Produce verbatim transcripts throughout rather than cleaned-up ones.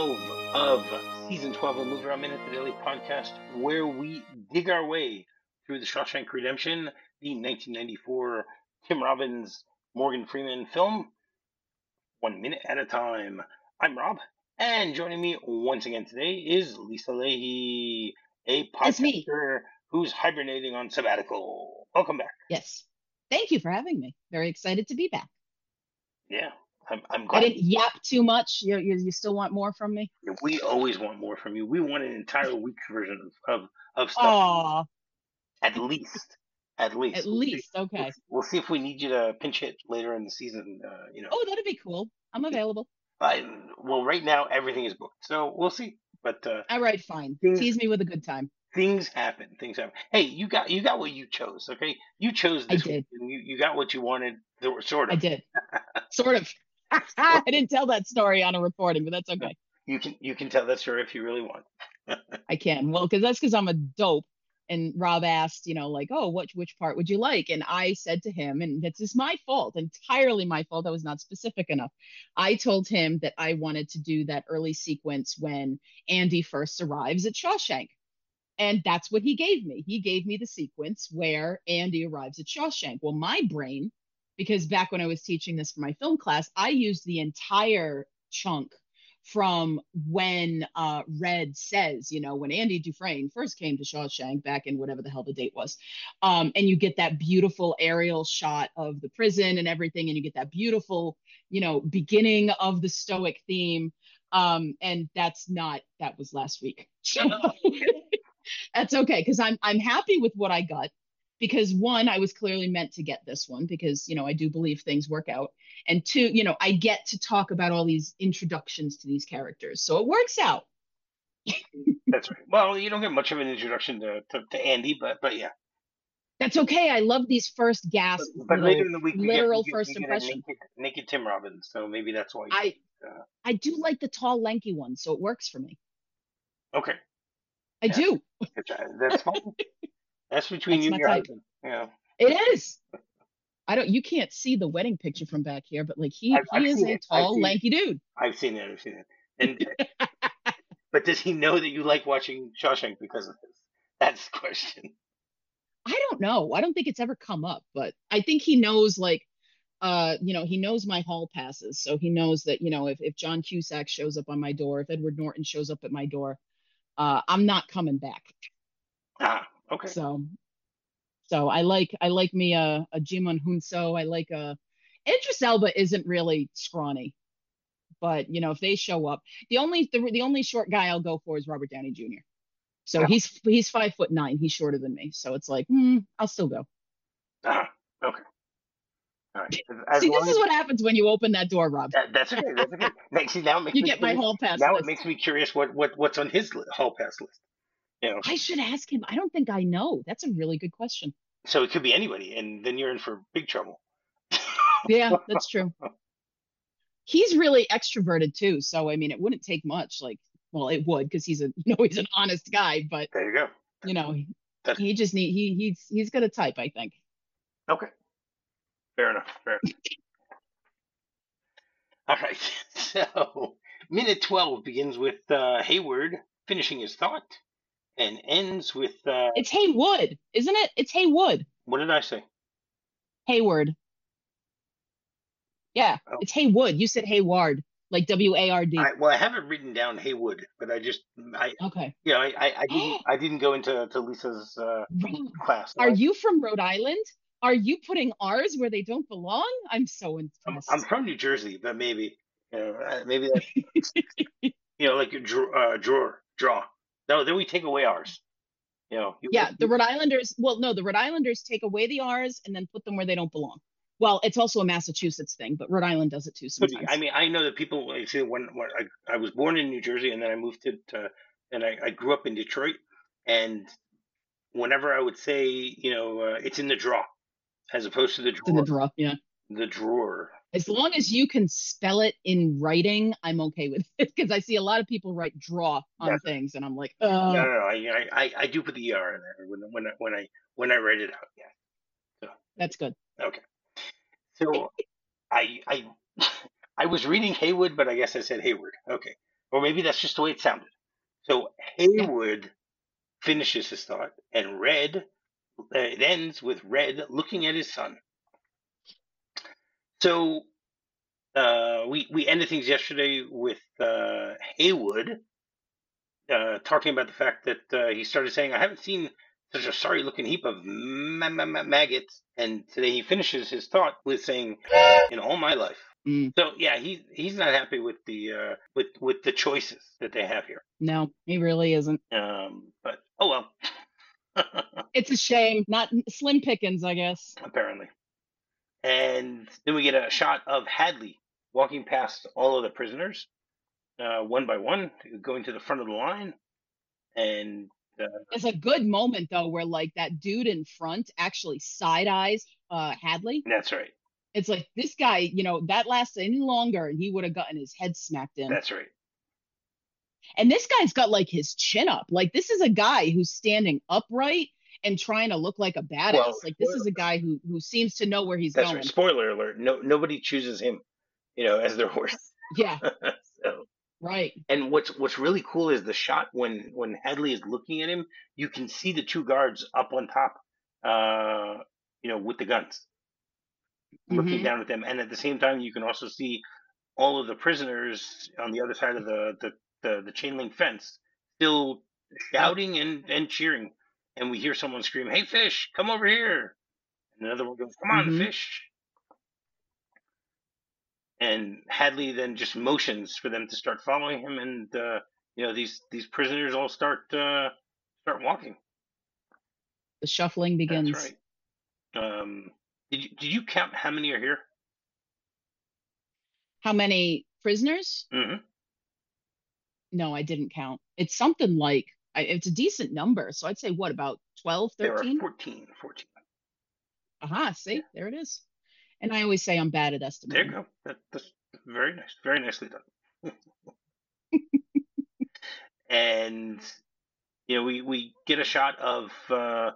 twelve of season twelve of Movie Around Minute, the daily podcast, where we dig our way through the Shawshank Redemption, the nineteen ninety-four Tim Robbins Morgan Freeman film, one minute at a time. I'm Rob, and joining me once again today is Lisa Leahy, a It's me. podcaster who's hibernating on sabbatical. Welcome back. Yes. Thank you for having me. Very excited to be back. Yeah, I'm, I'm I glad. didn't yap too much. You, you, you still want more from me? We always want more from you. We want an entire week's version of, of, of stuff. Oh, At least, at at least. We'll see. least. We'll, Okay. we'll see if we need you to pinch hit later in the season. Uh, you know, Oh, that'd be cool. I'm available. I, well, right now everything is booked, so we'll see. But uh, All right, fine. things Tease me with a good time. things happen. Things happen. Hey, you got you got what you chose. Okay, you chose I this week, did. and you, you got what you wanted. There sort I of. did. Sort of. I didn't tell that story on a recording, but that's okay. You can you can tell that story if you really want. I can. Well, because that's because I'm a dope. And Rob asked, you know, like, oh, what, which part would you like? And I said to him, and this is my fault, entirely my fault. I was not specific enough. I told him that I wanted to do that early sequence when Andy first arrives at Shawshank. And that's what he gave me. He gave me the sequence where Andy arrives at Shawshank. Well, my brain, because back when I was teaching this for my film class, I used the entire chunk from when uh, Red says, you know, when Andy Dufresne first came to Shawshank back in whatever the hell the date was. Um, and you get that beautiful aerial shot of the prison and everything, and you get that beautiful, you know, beginning of the Stoic theme. Um, and that's not, that was last week. So that's okay because I'm I'm happy with what I got because one, I was clearly meant to get this one because you know I do believe things work out, and two, you know I get to talk about all these introductions to these characters, so it works out. That's right. Well, you don't get much of an introduction to, to, to Andy, but but yeah. That's okay. I love these first But, gasp but later little in the week we get we literal get we first get a impression. naked naked Tim Robbins, so maybe that's why. You, I uh, I do like the tall, lanky one, so it works for me. okay, I yeah, do. that's fine. That's between That's you and my your type. husband. Yeah, It is. I don't. You can't see the wedding picture from back here, but like he I've he I've is seen a it. I've tall, seen it. lanky dude. I've seen it. I've seen it. And but does he know that you like watching Shawshank because of this? That's the question. I don't know. I don't think it's ever come up, but I think he knows like uh you know he knows my hall passes, so he knows that you know if if John Cusack shows up on my door, if Edward Norton shows up at my door, uh I'm not coming back. Ah, okay. So so I like I like me a a Jimon Hunso. I like a Idris Elba isn't really scrawny, but you know if they show up, the only the, the only short guy I'll go for is Robert Downey Junior So Ah, he's he's five foot nine. He's shorter than me, so it's like hmm, I'll still go. ah, okay. All right. As, as See, this long is as what happens when you open that door, Rob. that, that's okay. That's okay. Next, see, now it makes You me get my curious. hall pass Now it list. makes me curious what what what's on his li- hall pass list. You know, I should ask him. I don't think I know. That's a really good question. so it could be anybody, and then you're in for big trouble. Yeah, that's true. He's really extroverted too, so I mean, it wouldn't take much. Like, well, it would because he's a you know he's an honest guy, but There you go. you know That's he just need he he's he's got a type, I think. okay. Fair enough. Fair. All right. So minute twelve begins with uh, Hayward finishing his thought and ends with uh, It's Haywood, isn't it? It's Haywood. what did I say? Hayward. Yeah, Oh, it's Haywood. You said Hayward, like W A R D. I well, I have it written down Haywood, but I just I Okay. you know I, I, I didn't I didn't go into to Lisa's uh, Rob, class. So are I, you from Rhode Island? Are you putting R's where they don't belong? I'm so I'm I'm impressed. from New Jersey, but maybe you know uh, maybe that you know like a draw uh, drawer draw. No, then we take away ours. You know you, Yeah, the you Rhode Islanders, well, no, the Rhode Islanders take away the R's and then put them where they don't belong. Well, it's also a Massachusetts thing, but Rhode Island does it too could be. I sometimes. mean, I know that people like say when when I I was born in New Jersey and then I moved to, to and I, I grew up in Detroit, and whenever I would say you know uh, it's in the draw as opposed to the It's in the drawer, draw. Yeah. the drawer. As long as you can spell it in writing, I'm okay with it because I see a lot of people write draw on That's things and I'm like, no, uh, no, no. I, I, I do put the E R in there when, when, I, when I, when I write it out. Yeah. that's good. So, okay. So I, I, I was reading Haywood, but I guess I said Hayward. Okay. or maybe that's just the way it sounded. So Yeah. Haywood finishes his thought, and Red, uh, it ends with Red looking at his son. So uh, we we ended things yesterday with uh, Haywood uh, talking about the fact that uh, he started saying, "I haven't seen such a sorry-looking heap of ma- ma- ma- maggots," and today he finishes his thought with saying, "In all my life." Mm. So yeah, he's he's not happy with the uh, with with the choices that they have here. No, he really isn't. Um, but oh well, It's a shame. Not slim pickings, I guess. apparently. And then we get a shot of Hadley walking past all of the prisoners, uh, one by one, going to the front of the line. And uh, It's a good moment though, where like that dude in front actually side eyes uh Hadley. that's right. It's like this guy, you know, that lasts any longer and he would have gotten his head smacked in. That's right. And this guy's got like his chin up. Like this is a guy who's standing upright and trying to look like a badass. Well, Like this is a guy who who seems to know where he's that's right. going. Spoiler alert: no, nobody chooses him, you know, as their horse. Yeah, So, right. and what's what's really cool is the shot when when Hadley is looking at him. You can see the two guards up on top, uh, you know, with the guns, looking Hmm. down at them, and at the same time, you can also see all of the prisoners on the other side of the the, the, the chain link fence still Yep. shouting and, and cheering. And we hear someone scream, "Hey, Fish, come over here!" And another one goes, "Come on, Hmm. Fish!" And Hadley then just motions for them to start following him, and uh, you know these these prisoners all start uh, start walking. The shuffling That's begins. right. Um, did you did you count how many are here? How many prisoners? Mm-hmm. No, I didn't count. It's something like I, it's a decent number. So I'd say what about twelve, There are thirteen? fourteen. fourteen. Aha, Yeah, see, there it is. And I always say I'm bad at there you estimating. go. That, that's very nice. Very nicely done. And you know, we we get a shot of uh,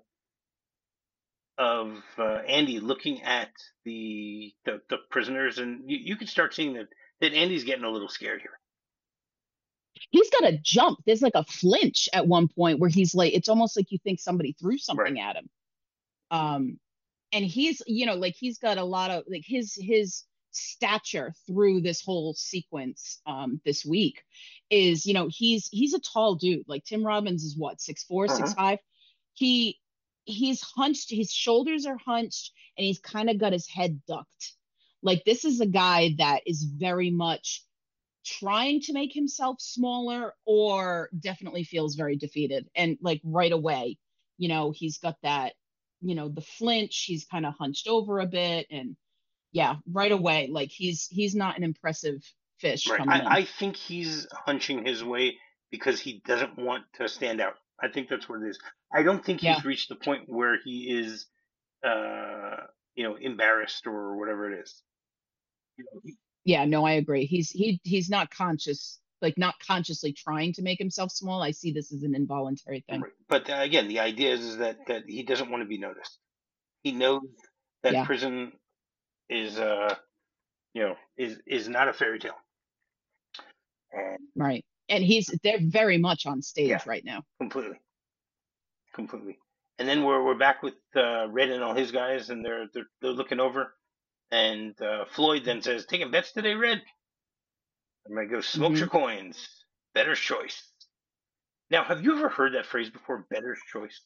of uh, Andy looking at the, the the prisoners, and you, you can start seeing that that Andy's getting a little scared here. He's got a jump. There's like a flinch at one point where he's like, it's almost like you think somebody threw Right. something at him. Um, and he's, you know, like he's got a lot of like his his stature through this whole sequence um this week is, you know, he's he's a tall dude. Like Tim Robbins is what, six four, six Uh-huh. five. He he's hunched, his shoulders are hunched, and he's kind of got his head ducked. Like this is a guy that is very much trying to make himself smaller or definitely feels very defeated. And like right away, you know, he's got that, you know, the flinch, he's kind of hunched over a bit. And yeah, right away, like he's he's not an impressive fish Right. coming I, in. I think he's hunching his way because he doesn't want to stand out. I think that's what it is. I don't think Yeah. he's reached the point where he is, uh, you know, embarrassed or whatever it is. You know, he- Yeah, no, I agree. He's he he's not conscious, like not consciously trying to make himself small. I see this as an involuntary thing. right. But uh, again, the idea is, is that that he doesn't want to be noticed. He knows that Yeah, prison is, uh, you know, is is not a fairy tale. And right. And he's they're very much on yeah, stage right now. completely, completely. And then we're we're back with uh, Red and all his guys, and they're they're, they're looking over. And uh, Floyd then says, "Taking bets today, Red?" I'm gonna go smoke Hmm. your coins. Better's choice. Now, have you ever heard that phrase before? Better's choice.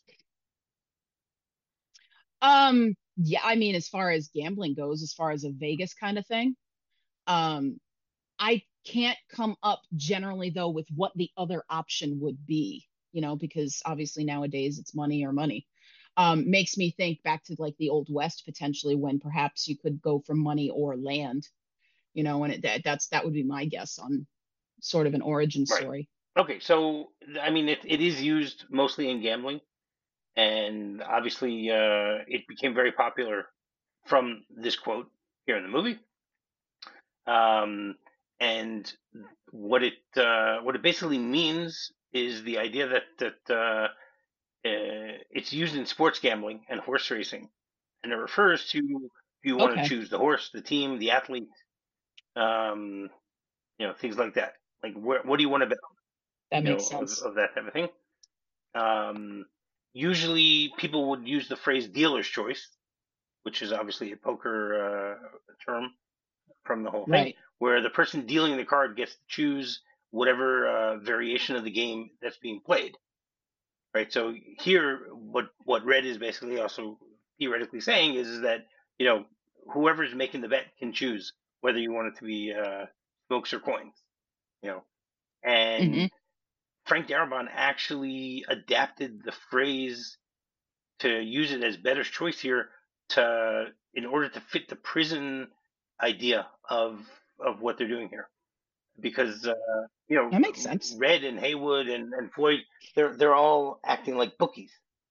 Um, yeah, I mean, as far as gambling goes, as far as a Vegas kind of thing, um, I can't come up generally though with what the other option would be, you know, because obviously nowadays it's money or money. Um, makes me think back to like the Old West potentially when perhaps you could go for money or land, you know, and it, that that's that would be my guess on sort of an origin Right. story. Okay. So, I mean, it, it is used mostly in gambling, and obviously, uh, it became very popular from this quote here in the movie. Um, and what it uh, what it basically means is the idea that that uh, uh, it's used in sports gambling and horse racing, and it refers to if you want to Okay. choose the horse, the team, the athlete, um, you know, things like that. Like, where, what do you want to bet? That You makes know, of, sense. of that type of thing. Um, Usually, people would use the phrase dealer's choice, which is obviously a poker uh, term from the whole thing, Right. where the person dealing the card gets to choose whatever uh, variation of the game that's being played. Right. So here, what what Red is basically also theoretically saying is, is that you know whoever's making the bet can choose whether you want it to be uh, smokes or coins. You know, Hmm. and Frank Darabont actually adapted the phrase to use it as bettor's choice here to in order to fit the prison idea of of what they're doing here because uh, you know That makes sense. Red and Haywood and, and Floyd they're they're all acting like bookies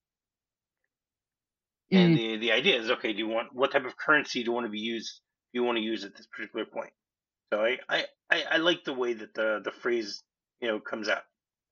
and Mm, the the idea is okay do you want what type of currency do you want to be used do you want to use at this particular point so I I, I, I like the way that the the phrase you know comes out.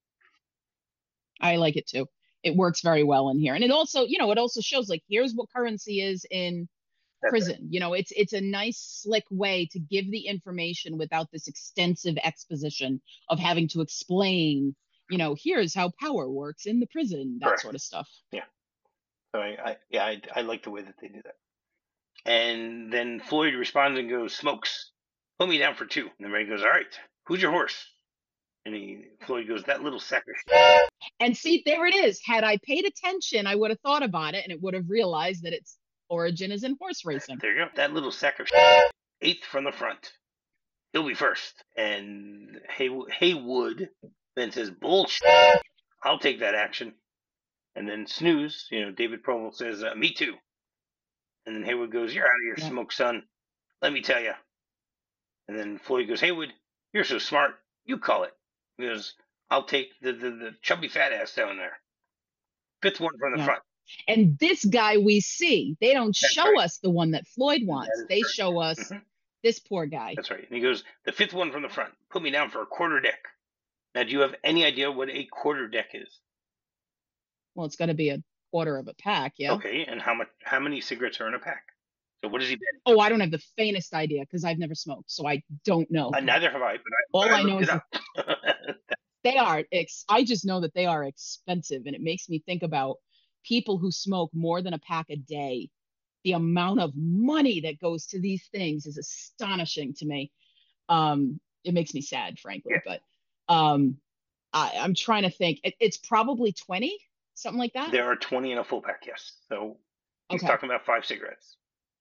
I like it too. It works very well in here. And it also, you know, it also shows like here's what currency is in That's right. prison. You know, it's it's a nice slick way to give the information without this extensive exposition of having to explain, you know, here's how power works in the prison, that Correct. sort of stuff. Yeah. So I, I yeah I, I like the way that they do that. And then Floyd responds and goes, "Smokes, put me down for two." And then Ray goes, "All right, who's your horse?" And he Floyd goes, "That little sack of shit." And see, there it is. Had I paid attention, I would have thought about it and it would have realized that its origin is in horse racing. There you go. That little sack of shit. Eighth from the front. He'll be first. And Hay- Haywood then says, "Bullshit. I'll take that action." And then Snooze, you know, David Provo says, uh, "Me too." And then Haywood goes, "You're out of your Yeah. smoke, son. Let me tell you." And then Floyd goes, "Haywood, you're so smart. You call it." He goes, "I'll take the, the, the chubby fat ass down there. Fifth one from the Yeah. front." And this guy we see, they don't That's show right. us the one that Floyd That wants. is They show correct. us hmm this poor guy. That's right. And he goes, "The fifth one from the front. Put me down for a quarter deck." Now, do you have any idea what a quarter deck is? Well, it's going to be a quarter of a pack, yeah. Okay, and how much? How many cigarettes are in a pack? So what is he betting? Oh, I don't have the faintest idea because I've never smoked, so I don't know. Uh, neither have I, but I, but All I I know looked it is that up. they are ex- I just know that they are expensive, and it makes me think about people who smoke more than a pack a day. The amount of money that goes to these things is astonishing to me. Um, it makes me sad, frankly, Yes, but um, I, I'm trying to think. It, it's probably twenty, something like that. there are twenty in a full pack. Yes, so he's Okay. talking about five cigarettes.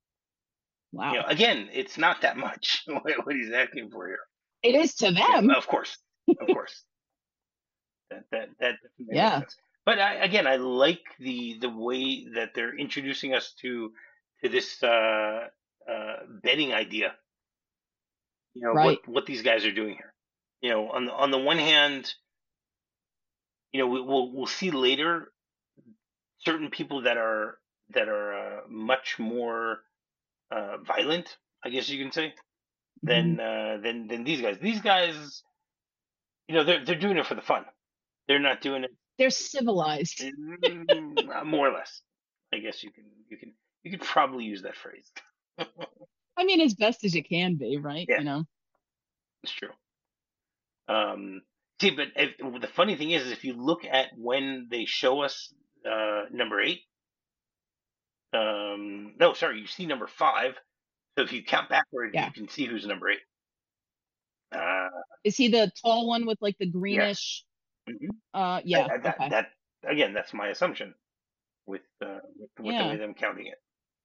You know, Wow. again, it's not that much what he's asking for here. It is to You know, them. of course, of course, that that that definitely makes Yeah. sense. But I, again, I like the the way that they're introducing us to to this uh, uh, betting idea. You know what Right. what these guys are doing here. You know, on the on the one hand, you know we, we'll we'll see later certain people that are that are uh, much more uh, violent, I guess you can say, Mhm. than uh, than than these guys. These guys, you know, they're they're doing it for the fun. They're not doing it They're civilized. mm, more or less. I guess you can you can you could probably use that phrase. I mean, as best as you can be, right? Yeah, You know. it's true. Um, See, but if, the funny thing is, is if you look at when they show us uh, number eight, um, no, sorry, you see number five. So if you count backwards, you Yeah. can see who's number eight. Uh, Is he the tall one with like the yes. greenish? hmm Uh, I, yeah. I, that Okay. that again, that's my assumption with uh, with, with the way Yeah. that I'm counting it.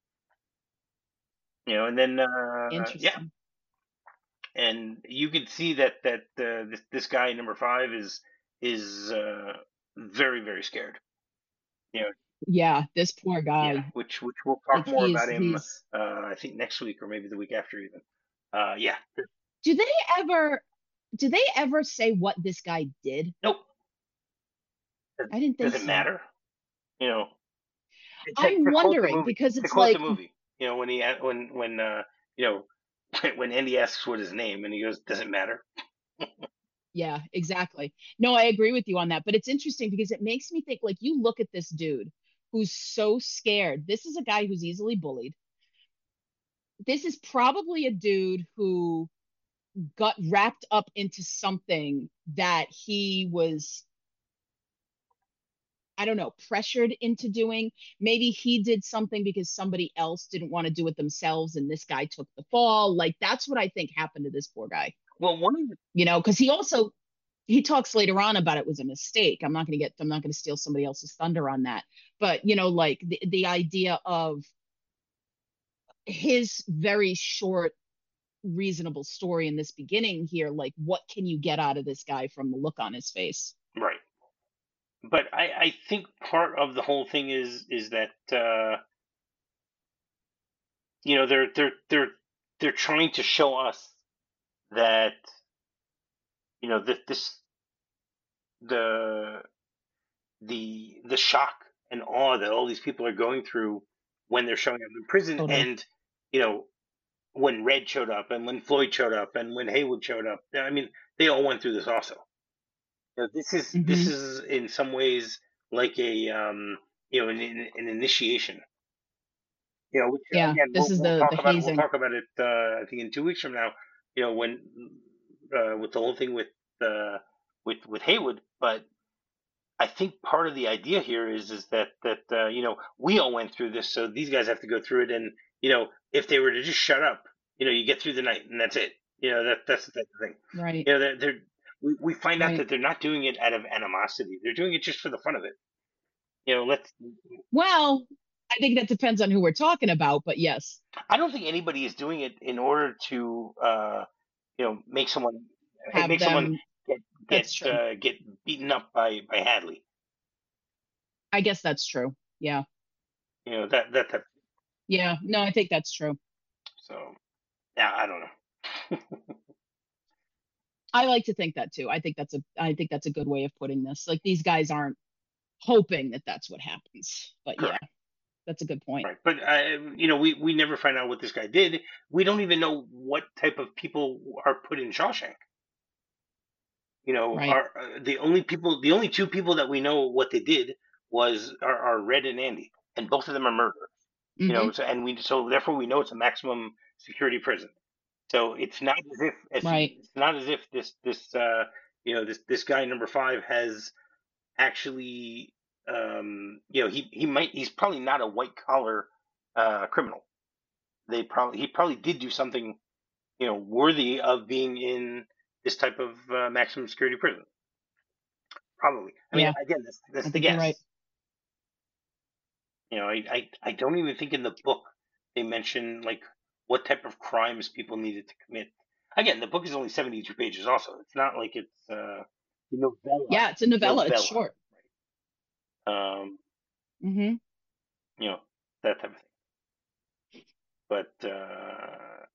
You know, and then uh, yeah, Interesting. and you can see that that uh, this this guy number five is is uh, very very scared. You know, Yeah. This poor yeah, guy. which which we'll talk Like more he's about him. he's. Uh, I think next week or maybe the week after even. Uh, yeah. Do they ever? Do they ever say what this guy did? Nope. I didn't Does think it so. matter? You know, to, I'm to quote the wondering movie. because To it's quote the like, movie. You know, when he when when uh, you know when Andy asks what his name and he goes, "Does it matter?" yeah, exactly. No, I agree with you on that. But it's interesting because it makes me think like you look at this dude who's so scared. This is a guy who's easily bullied. This is probably a dude who got wrapped up into something that he was, I don't know, pressured into doing. Maybe he did something because somebody else didn't want to do it themselves and this guy took the fall. Like that's what I think happened to this poor guy. Well, one of the, You know, because he also he talks later on about it was a mistake. I'm not going to get I'm not going to steal somebody else's thunder on that. But, you know, like the the idea of his very short reasonable story in this beginning here, like what can you get out of this guy from the look on his face? right, but I I think part of the whole thing is is that uh, you know they're they're they're they're trying to show us that you know that this the the the shock and awe that all these people are going through when they're showing up in prison, Totally. and you know when Red showed up and when Floyd showed up and when Haywood showed up. I mean, they all went through this also. You know, this is this Hmm. is in some ways like a um, you know an, an initiation. You know, which Yeah, again this we'll is we'll the talk the about we'll hazing. talk about it. Uh, I think in two weeks from now. You know when uh, with the whole thing with uh, with with Haywood, but I think part of the idea here is is that that uh, you know we all went through this, so these guys have to go through it. And you know, if they were to just shut up, you know, you get through the night and that's it. You know, that that's the type of thing. Right, You know, they're, they're we we find out right. that they're not doing it out of animosity. They're doing it just for the fun of it. You know, let's. Well, I think that depends on who we're talking about, but yes, I don't think anybody is doing it in order to uh, you know make someone have make someone them. get That's get true. uh, get beaten up by by Hadley. I guess that's true. Yeah. You know that that type. Yeah. No, I think that's true. So yeah, I don't know. I like to think that too. I think that's a I think that's a good way of putting this. Like these guys aren't hoping that that's what happens. But yeah, Correct. that's a good point. Right, but uh, you know, we we never find out what this guy did. We don't even know what type of people are put in Shawshank. You know, Right. are uh, the only people, the only two people that we know what they did was are, are Red and Andy, and both of them are murderers. You know, Hmm. so and we so therefore we know it's a maximum security prison. So it's not as if it's, Right. it's not as if this this uh, you know this this guy number five has actually um, you know he he might he's probably not a white collar uh, criminal. They probably he probably did do something you know worthy of being in this type of uh, maximum security prison. Probably. I mean, Yeah, again, that's I that's the think you're right. guess. You know, I, I I don't even think in the book they mention like what type of crimes people needed to commit. Again, the book is only seventy-two pages. Also, it's not like it's uh, novella, Yeah, it's a novella. It's novella, short. um, Hmm. you know, that type of thing. But uh,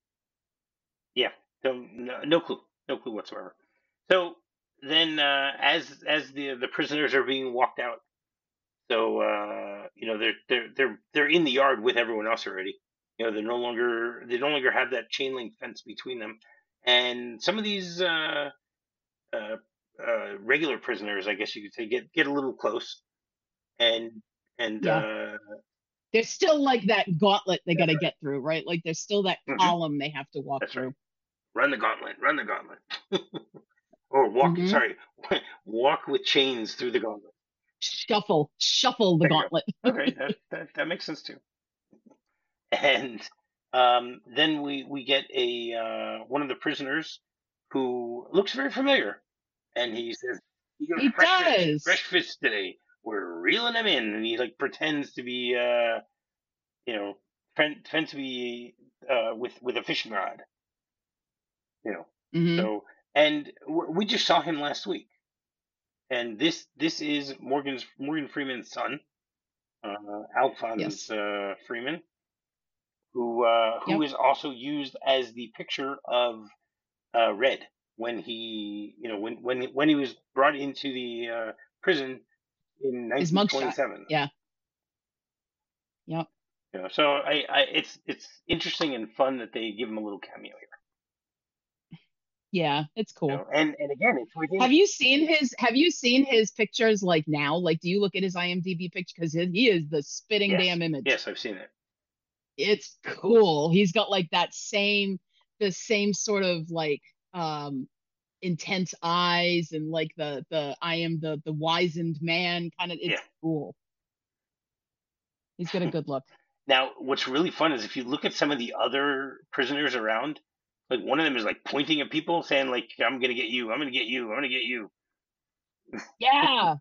yeah, so no, no clue, no clue whatsoever. So then, uh, as as the the prisoners are being walked out, so uh, you know they're they're they're they're in the yard with everyone else already. You know they're no longer they no longer have that chain link fence between them, and some of these uh, uh, uh, regular prisoners, I guess you could say, get get a little close, and and Yeah. uh, There's still like that gauntlet they got that's to get through, right? Like there's still that right. Hmm. column they have to walk That's right. through. Run the gauntlet. Run the gauntlet. Or walk. Hmm. Sorry, walk with chains through the gauntlet. Shuffle, shuffle the There you gauntlet. go. Okay, that that, that makes sense too. And um, then we we get a uh, one of the prisoners who looks very familiar, and he says, "You got He fresh fish, fresh does. fish today. We're reeling them in." And he like pretends to be, uh, you know, pretend to be uh, with with a fishing rod, you know. Hmm. So, and w- we just saw him last week, and this this is Morgan's Morgan Freeman's son, uh, Alphonse Yes. uh, Freeman, who uh, who Yep. is also used as the picture of uh, Red when he, you know, when when when he was brought into the uh, prison in His mugshot. nineteen twenty-seven. Yeah. Yep. You know, so I, I, it's it's interesting and fun that they give him a little cameo here. Yeah. It's You cool. know, and and again, it's within. Have you seen his have you seen his pictures like now? Like do you look at his IMDb picture because he is the spitting Yes, damn image. yes, I've seen it. It's cool. He's got like that same the same sort of like um intense eyes and like the the I am the the wizened man kind of. Yeah. It's cool. He's got a good look. Now, what's really fun is if you look at some of the other prisoners around, like one of them is like pointing at people, saying like, "I'm gonna get you. I'm gonna get you. I'm gonna get you." Yeah.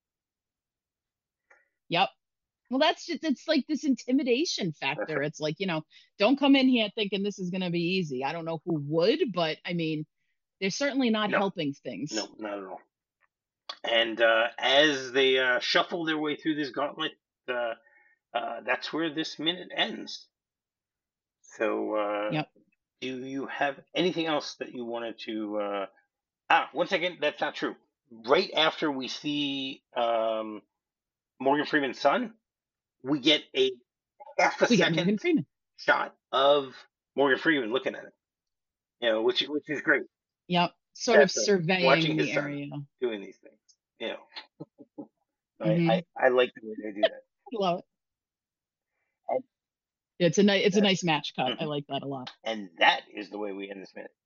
Yep. Well, that's just, it's like this intimidation That's factor. right. It's like, you know, don't come in here thinking this is going to be easy. I don't know who would, but I mean, they're certainly not No, helping things. no, not at all. And uh, as they uh, shuffle their way through this gauntlet, uh, uh, that's where this minute ends. So, uh, Yep. do you have anything else that you wanted to? Uh... Ah, one second. That's not true. Right after we see um, Morgan Freeman's son, we get a half a We get second Morgan Freeman. shot of Morgan Freeman looking at it. You know, which which is great. Yep. Sort of After watching surveying his the son area. doing these things, you know, I I, Hmm. I like the way they do that. Love it. And It's a nice, it's a that's nice match cut. I mhm. like that a lot. And that is the way we end this minute.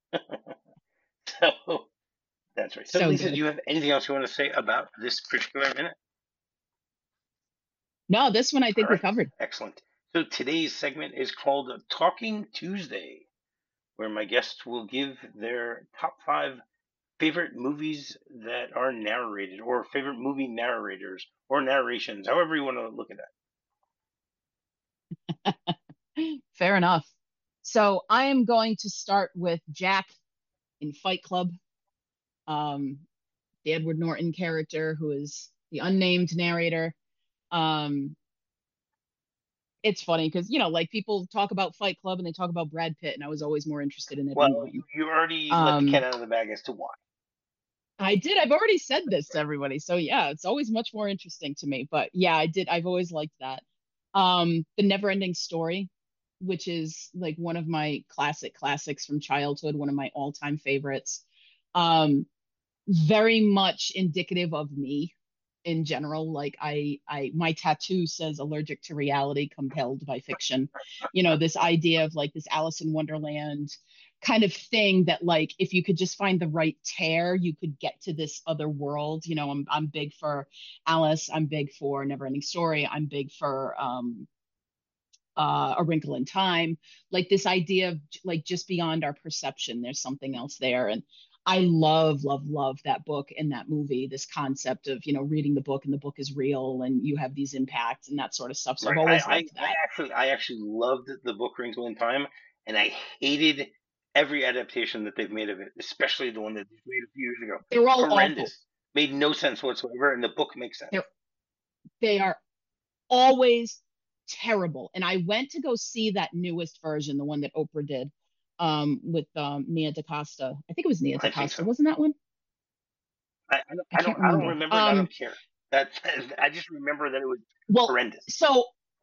So that's right. So, So Lisa, do good. you have anything else you want to say about this particular minute? No, this one I All think we right, covered. excellent. So today's segment is called Talking Tuesday, where my guests will give their top five favorite movies that are narrated, or favorite movie narrators, or narrations, however you want to look at that. Fair enough. So I am going to start with Jack in Fight Club. Um, the Edward Norton character, who is the unnamed narrator. Um, it's funny because, you know, like people talk about Fight Club and they talk about Brad Pitt, and I was always more interested in Edward Well, you, Norton. you already let the cat Um, out of the bag as to why. I did. I've already said That's this to right. everybody. So yeah, it's always much more interesting to me. But yeah, I did. I've always liked that. Um, The Never-Ending Story, which is like one of my classic classics from childhood, one of my all-time favorites. Um, Very much indicative of me in general. Like I, I, my tattoo says allergic to reality, compelled by fiction. You know, this idea of like this Alice in Wonderland kind of thing that like if you could just find the right tear, you could get to this other world. You know, I'm I'm big for Alice. I'm big for Neverending Story. I'm big for um uh, A Wrinkle in Time, like this idea of like just beyond our perception, there's something else there. And I love, love, love that book and that movie, this concept of, you know, reading the book and the book is real and you have these impacts and that sort of stuff. So I've Right. I, always I, loved I that. actually I actually loved the book Wrinkle in Time, and I hated every adaptation that they've made of it, especially the one that they made a few years ago. They're all awful. Horrendous. Made no sense whatsoever, and the book makes sense. They're, they are always terrible. And I went to go see that newest version, the one that Oprah did um, with um, Nia DaCosta. I think it was Nia I think DaCosta. so. Wasn't that one? I, I don't I I don't can't I don't remember. remember, and I Um, don't care. That I just remember that it was well, horrendous. so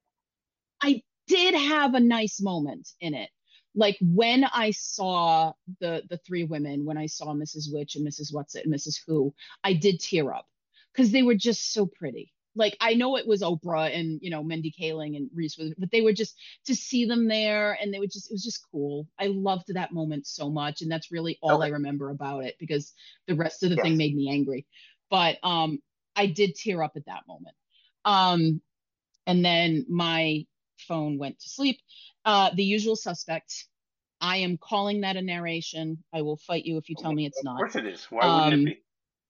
I did have a nice moment in it. Like when I saw the the three women, when I saw Missus Witch and Missus What's It and Missus Who, I did tear up because they were just so pretty. Like I know it was Oprah and you know Mindy Kaling and Reese, Witherspoon, but they were just to see them there, and they were just it was just cool. I loved that moment so much, and that's really all I Okay. remember about it because the rest of the thing Yes. made me angry. But um, I did tear up at that moment. Um, and then my phone went to sleep. Uh, The Usual Suspects. I am calling that a narration. I will fight you if you tell me it's Of not. course it is. Why wouldn't it Um, be?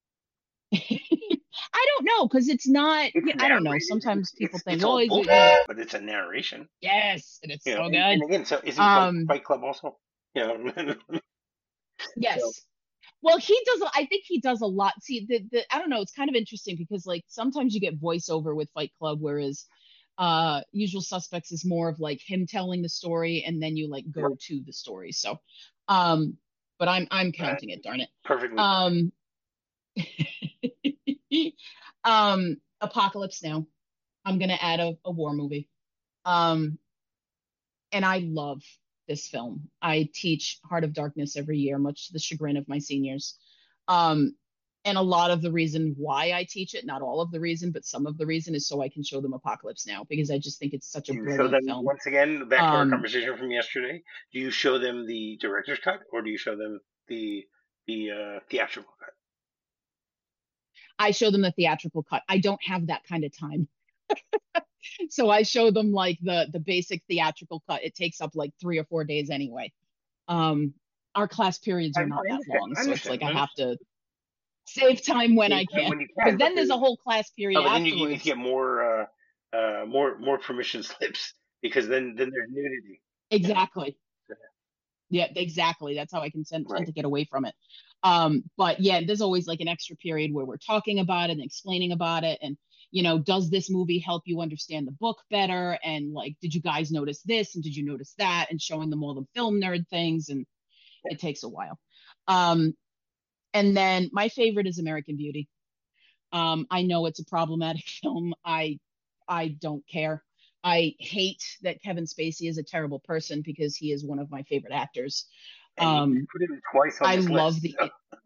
I don't know because it's not. It's Yeah, I don't know. narrated. It's Sometimes people it's think, it's well, all you bullshit, know, but it's a narration. yes, and it's You know, so and, and good. again, so isn't Fight Um, Fight Club also? You know, so yes. Well, he does. I think he does a lot. See, the, the I don't know. It's kind of interesting because like sometimes you get voiceover with Fight Club, whereas uh Usual Suspects is more of like him telling the story and then you like right, go to the story. So, um, but I'm I'm uh, counting it. Darn it. perfectly fine. Um, um, Apocalypse Now. I'm gonna add a, a war movie. Um, and I love this film. I teach Heart of Darkness every year, much to the chagrin of my seniors. Um, And a lot of the reason why I teach it, not all of the reason, but some of the reason is so I can show them Apocalypse Now because I just think it's such a Do you show brilliant them film. once again back to our Um, conversation from yesterday? Do you show them the director's cut or do you show them the the uh, theatrical cut? I show them the theatrical cut. I don't have that kind of time. So I show them like the the basic theatrical cut. It takes up like three or four days anyway. Um, our class periods I, are I not that understand. long, I so it's understand. like I I have understand. to save time when Save I time can. when you Because can, but then there's a there's whole class oh, period but then you, you need to afterwards. get more uh, uh, more more permission slips because then then there's nudity. Yeah. Exactly. Yeah, exactly. That's how I can tend, tend Right. to get away from it. Um, but yeah, there's always like an extra period where we're talking about it and explaining about it. And, you know, does this movie help you understand the book better? And like, did you guys notice this? And did you notice that? And showing them all the film nerd things. And Yeah. it takes a while. Um, and then my favorite is American Beauty. Um, I know it's a problematic film. I I don't care. I hate that Kevin Spacey is a terrible person because he is one of my favorite actors. And you just Um, put him twice on I this love list. the.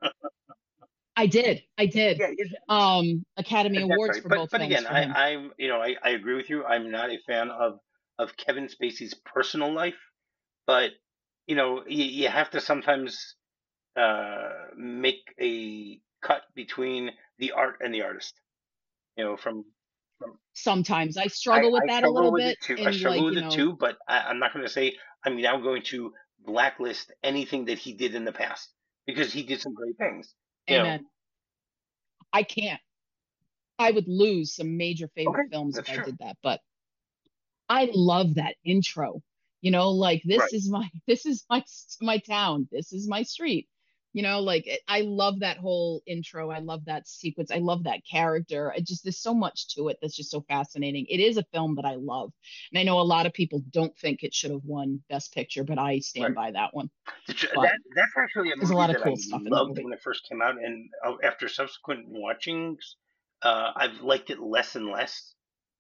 I did. I did. Yeah, Um, Academy that's Awards right. for But both but films again, for I him. I'm you know I, I agree with you. I'm not a fan of of Kevin Spacey's personal life, but you know you, you have to sometimes uh, make a cut between the art and the artist. You know, from from Sometimes I I, struggle with I that a struggle little with it bit, too. I and struggle like with you it know, too, but I, I'm not going to say I'm now going to blacklist anything that he did in the past because he did some great things. You know, amen. I can't. I would lose some major favorite okay, films if that's I true. did that, but I love that intro. You know, like Right, this is my this is my my town. This is my street. You know, like it, I love that whole intro. I love that sequence. I love that character. I just there's so much to it that's just so fascinating. It is a film that I love. And I know a lot of people don't think it should have won Best Picture, but I stand right. by that one. The tr- But That that's actually a there's a movie lot of that I cool stuff in that loved movie. when it first came out, and uh, after subsequent watchings, uh, I've liked it less and less.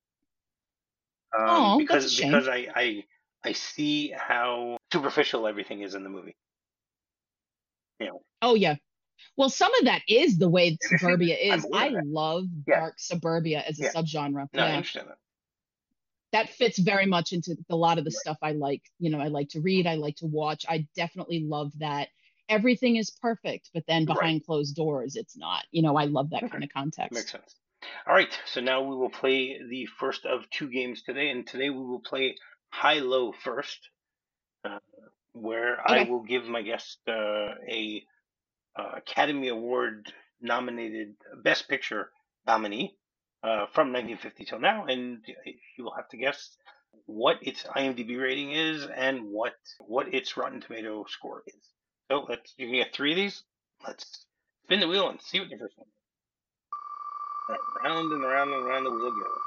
Um, Oh, that's because a shame. because I, I I see how superficial everything is in the movie. You know, Oh yeah. Well, some of that is the way and this is suburbia I'm is. aware I of that. love Yes, dark suburbia as a yes. subgenre. No, I Yeah. understand that. That fits very much into a lot of the Right, stuff I like. You know, I like to read, I like to watch. I definitely love that. Everything is perfect, but then right. behind closed doors, it's not. You know, I love that Okay, kind of makes context. sense. All right, so now we will play the first of two games today, and today we will play high low first, uh, where I Okay. will give my guest uh, a uh, Academy Award nominated Best Picture nominee uh, from nineteen fifty till now, and you will have to guess what its IMDb rating is and what what its Rotten Tomato score is. So let's you can get three of these. Let's spin the wheel and see what the first one is. Round and around and around the wheel goes.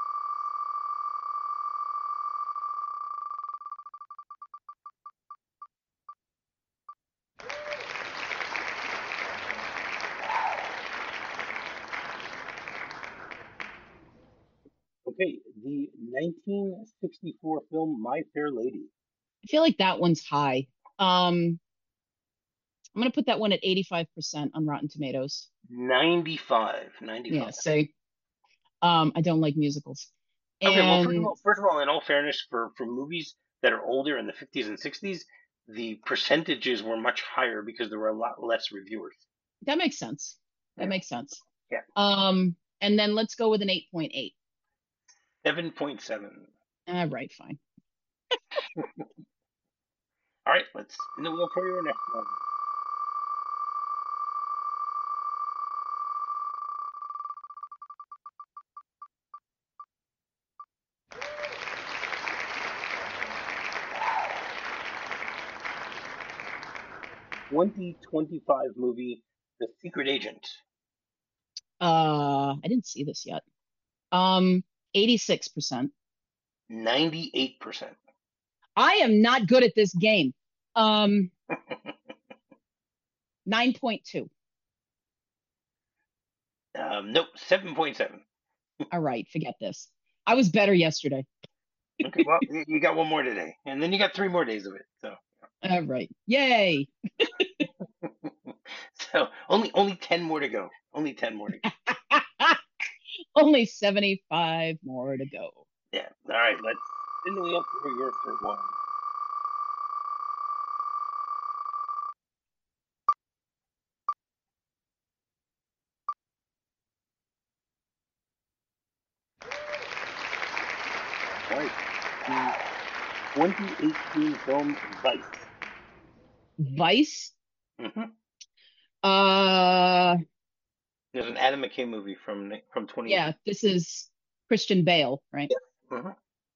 Okay, the nineteen sixty-four film My Fair Lady. I feel like that one's high. Um, I'm gonna put that one at eighty-five percent on Rotten Tomatoes. ninety-five. Yeah, ninety-five. say um, I don't like musicals. Okay, well, first of And all, first of all, in all fairness, for for movies that are older in the fifties and sixties, the percentages were much higher because there were a lot less reviewers. that makes sense. You That know, makes sense. yeah, Um, and then let's go with an eight point eight. seven point seven. All right, fine. All right, let's spin the wheel for your next one. twenty twenty-five movie, The Secret Agent. Uh, I didn't see this yet. Um, eighty-six percent. ninety-eight percent. I am not good at this game. Um, nine point two. Um, nope, seven point seven. All right, forget this. I was better yesterday. Okay, well, you got one more today, and then you got three more days of it. So, All right. Yay. So only only ten more to go. Only ten more to go. Only seventy-five more to go. Yeah. All right. Let's spin the wheel for your third one. All right. The twenty eighteen film Vice. Vice. Mm-hmm. Uh, There's an Adam McKay movie from from twenty eighteen. yeah, this is Christian Bale, right? Mm-hmm.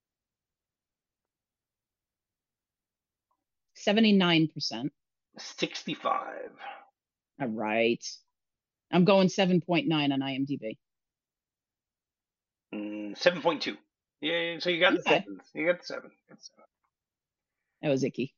seventy-nine percent. sixty-five. All right. I'm going seven point nine on IMDb. Mm, seven point two. Yeah, so you got the Okay. sevens. You got the seven. Got the seven. That was icky.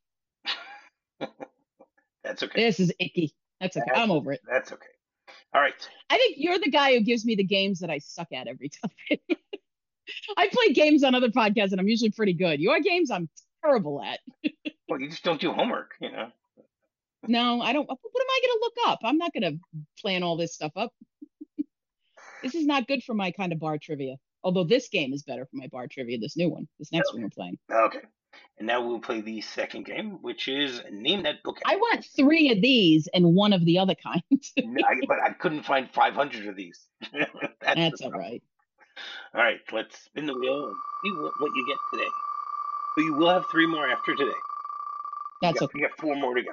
That's okay. This is icky. That's okay. That's, I'm over it. That's okay. All right. I think you're the guy who gives me the games that I suck at every time. I play games on other podcasts and I'm usually pretty good. Your games I'm terrible at. Well, you just don't do homework, you know. No, I don't. What am I going to look up? I'm not going to plan all this stuff up. This is not good for my kind of bar trivia. Although this game is better for my bar trivia, this new one, this next Okay. one we're playing. Okay. And now we'll play the second game, which is Name That Book. I want three of these and one of the other kind. I, but I couldn't find five hundred of these. That's, That's all right. All right, let's spin the wheel and see what, what you get today. But you will have three more after today. That's you got, okay. You got four more to go.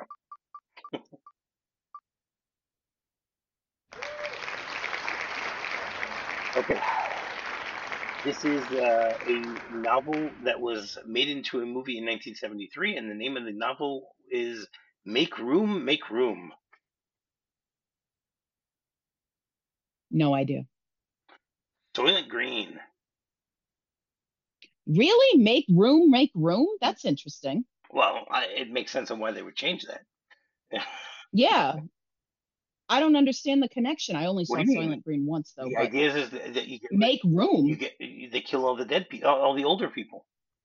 Okay. This is uh, a novel that was made into a movie in nineteen seventy-three, and the name of the novel is Make Room, Make Room. No idea. Soylent Green. Really? Make room, make room? That's interesting. Well, I, it makes sense on why they would change that. Yeah. I don't understand the connection. I only saw What do you mean? Soylent Green once, though. The But idea is that that you get make room. you get you, they kill all the dead people, all, all the older people.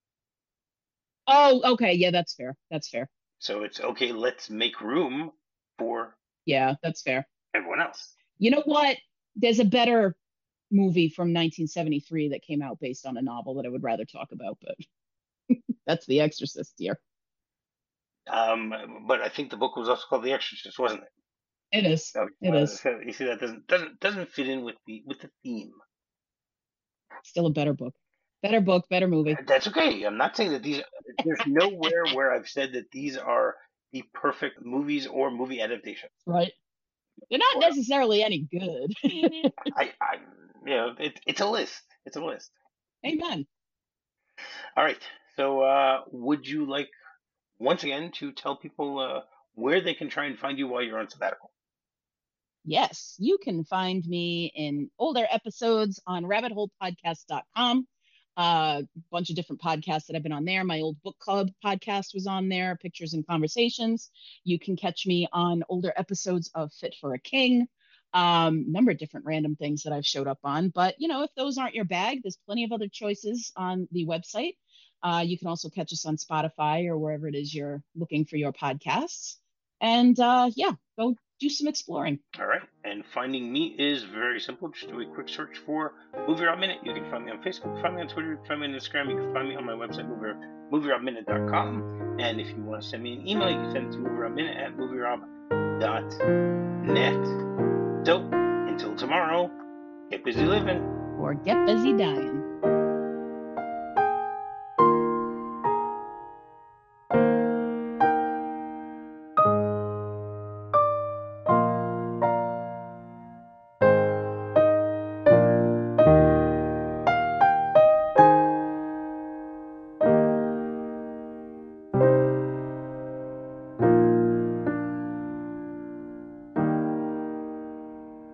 Oh, okay. Yeah, that's fair. That's fair. So it's okay. Let's make room for Yeah, that's fair. everyone else. You know what? There's a better movie from nineteen seventy-three that came out based on a novel that I would rather talk about, but that's The Exorcist here. Um, but I think the book was also called The Exorcist, wasn't it? It is. So, It uh, is. so you see, that doesn't doesn't doesn't fit in with the with the theme. Still a better book. Better book, better movie. That's okay. I'm not saying that these. There's nowhere where I've said that these are the perfect movies or movie adaptations. Right. They're not necessarily any good. I, I, you know, it, it's a list. It's a list. Amen. All right. So, uh, would you like once again to tell people uh, where they can try and find you while you're on sabbatical? Yes, you can find me in older episodes on rabbit hole podcast dot com. A uh, bunch of different podcasts that I've been on there. My old book club podcast was on there, Pictures and Conversations. You can catch me on older episodes of Fit for a King. Um, number of different random things that I've showed up on. But, you know, if those aren't your bag, there's plenty of other choices on the website. Uh, you can also catch us on Spotify or wherever it is you're looking for your podcasts. And uh, yeah, go do some exploring. All right. And finding me is very simple. Just do a quick search for Movie Rob Minute. You can find me on Facebook, find me on Twitter, find me on Instagram. You can find me on my website, movie rob minute dot com. And if you want to send me an email, you can send it to movierobminute at movie rob dot net. So, until tomorrow, get busy living. Or get busy dying.